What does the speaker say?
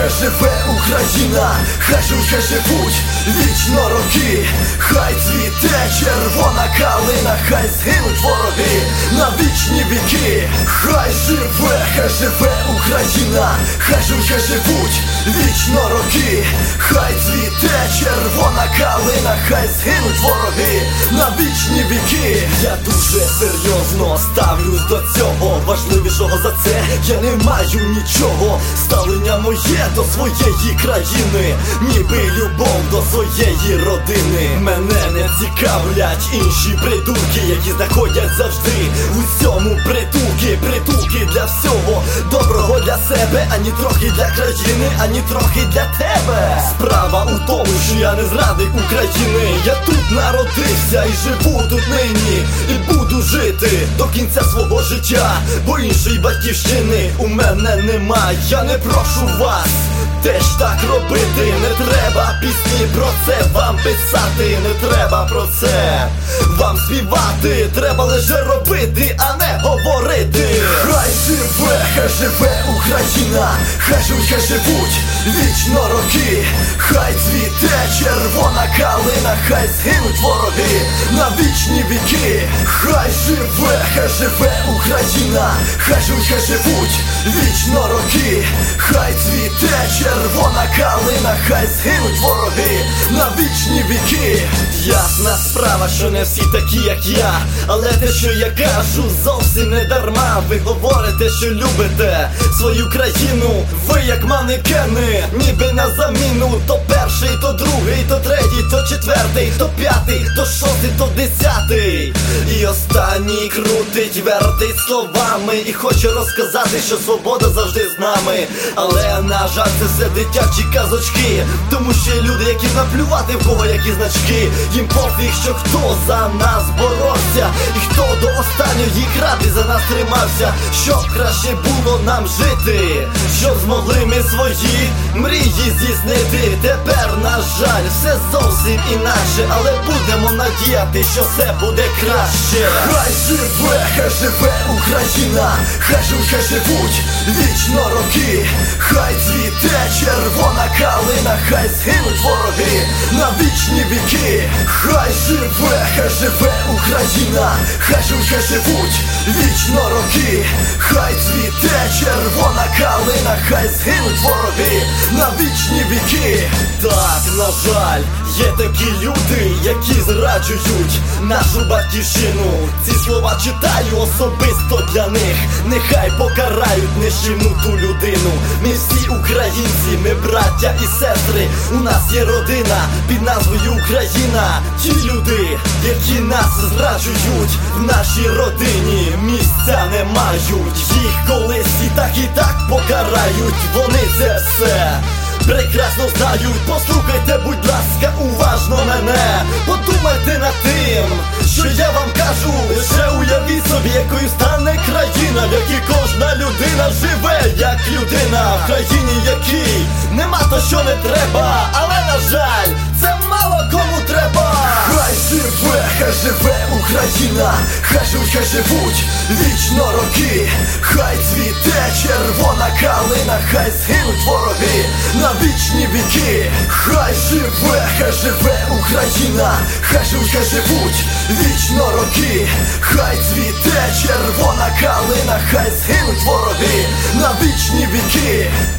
хай живе Україна, хай живуть вічно роки, хай цвіте червона калина, хай згинуть вороги на вічні віки. Хай живе Україна, хай живуть вічно роки, хай цвіте червона калина, хай згинуть вороги на вічні віки. Я дуже серйозно ставлюсь до цього, важливішого за це я не маю нічого. Ставлення моє до своєї країни, ніби любов до своєї родини. Мене не цікавлять інші придурки, які знаходять завжди у цьому притулки. Притулки для всього доброго для себе, ані трохи для країни, ані трохи для тебе. Справа у тому, що я не зрадник України. Я тут народився і живу тут нині, і буду жити до кінця свого життя, бо іншої батьківщини у мене нема. Я не прошу вас теж так робити, не треба пісні про це вам писати, не треба про це вам співати, треба лише робити, а не говорити. Хай живе Україна, хай живуть вічно роки, хай цвіте червона калина, хай згинуть вороги на вічні віки. Хай живе Україна, хай живуть вічно роки, хай цвіте червона калина, хай згинуть вороги на вічні віки. Ясна справа, що не всі такі, як я, але те, що я кажу, зовсім не дарма. Ви говорите, що любите свою країну, ви як манекени, ніби на заміну. То перший, то другий, то третій, то четвертий, то п'ятий, то шостий, то десятий. І останній крутить, вертить словами і хоче розказати, що свобода завжди з нами. Але, на жаль, це все дитячі казочки, тому що є люди, які наплювати в кого які значки. Їм пофіг, що хто за нас боровся, і хто до останньої кради за нас тримався, щоб краще було нам жити, щоб змогли ми свої мрії здійснити. Тепер, на жаль, все зовсім інакше, але будемо надіяти, що все буде краще. Хай живе Україна, хай живуть вічно роки, хай цвіте червона калина, хай згинуть вороги на вічні віки. Хай живе Україна, хай живуть вічно роки, хай цвіте червона калина, хай згинуть вороги на вічні віки. Так, на жаль, є такі люди, які зраджують нашу батьківщину. Ці слова читаю особисто для них, нехай покарають нищівну ту людину. Ми всі українці, ми браття і сестри, у нас є родина під назвою Україна. Ті люди, які нас зраджують, в нашій родині місця не мають. Їх колись і так покарають, вони це все прекрасно знають. Послухайте, будь ласка, уважно мене, подумайте над тим, що я вам кажу. Лише уявіть собі, якою стане країна, в якій кожна людина живе як людина. В країні, якій нема то, що не треба, але, на жаль, це мало кому треба. Хай живе Україна, хай живуть вічно роки, хай цвіте червона калина, хай згинуть вороги на вічні віки. Хай живе Україна, хай живуть вічно роки, хай цвіте червона калина, хай згинуть вороги на вічні віки.